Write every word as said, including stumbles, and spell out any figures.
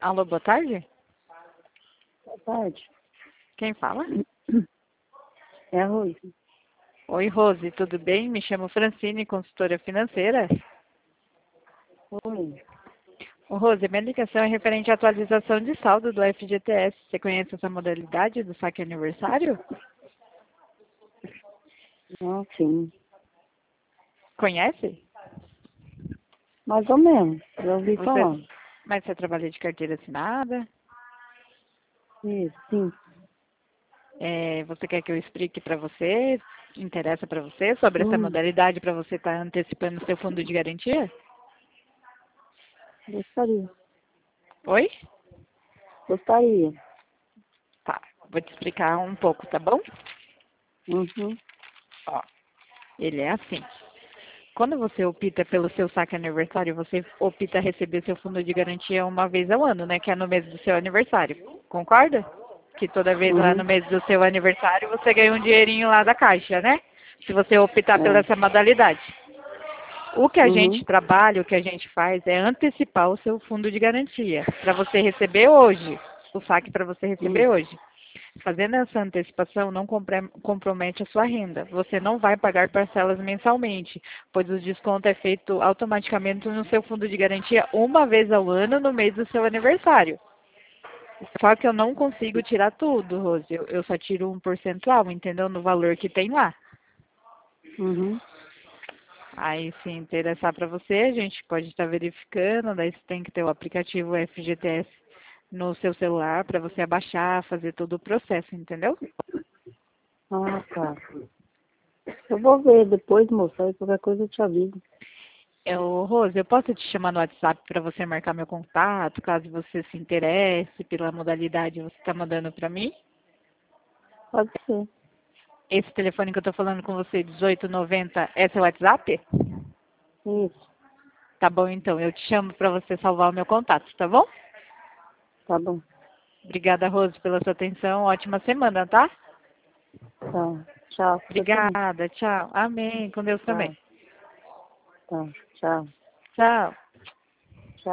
Alô, boa tarde? Boa tarde. Quem fala? É a Rose. Oi, Rose, tudo bem? Me chamo Francine, consultora financeira. Oi. Ô, Rose, minha ligação é referente à atualização de saldo do F G T S. Você conhece essa modalidade do saque aniversário? Ah, sim. Conhece? Mais ou menos. Já ouvi Você, falar. mas você trabalha de carteira assinada? Isso, sim. É, você quer que eu explique para você? Interessa para você sobre essa Hum, modalidade para você estar antecipando seu fundo de garantia? gostaria. Oi? Gostaria. Tá, vou te explicar um pouco, tá bom? Uhum. Ó, ele é assim. Quando você opta pelo seu saque aniversário, você opta receber seu fundo de garantia uma vez ao ano, né? Que é no mês do seu aniversário. Concorda? Que toda vez lá no Uhum. mês do seu aniversário você ganha um dinheirinho lá da caixa, né? Se você optar pela É. essa modalidade. O que a gente Uhum. trabalha, o que a gente faz é antecipar o seu fundo de garantia para você receber hoje, o saque para você receber Uhum. hoje. Fazendo essa antecipação não compre- compromete a sua renda. Você não vai pagar parcelas mensalmente, pois o desconto é feito automaticamente no seu fundo de garantia uma vez ao ano no mês do seu aniversário. Só que eu não consigo tirar tudo, Rose. Eu, eu só tiro um percentual, entendeu? No valor que tem lá. Uhum. Aí, se interessar para você, a gente pode estar verificando. Daí você tem que ter o aplicativo F G T S no seu celular para você abaixar, fazer todo o processo, entendeu? Ah, tá. Eu vou ver depois, moça. Aí qualquer coisa eu te aviso. Eu, Rose, eu posso te chamar no WhatsApp para você marcar meu contato, caso você se interesse pela modalidade que você está mandando para mim? Pode ser. Esse telefone que eu estou falando com você, dezoito noventa, é seu WhatsApp? Isso. Tá bom, então. Eu te chamo para você salvar o meu contato, tá bom? Tá bom. Obrigada, Rose, pela sua atenção. Ótima semana, tá? Tá. Tchau. Você também. Obrigada, tchau. Amém. Com Deus também. Tá. Tá. Tchau. Tchau.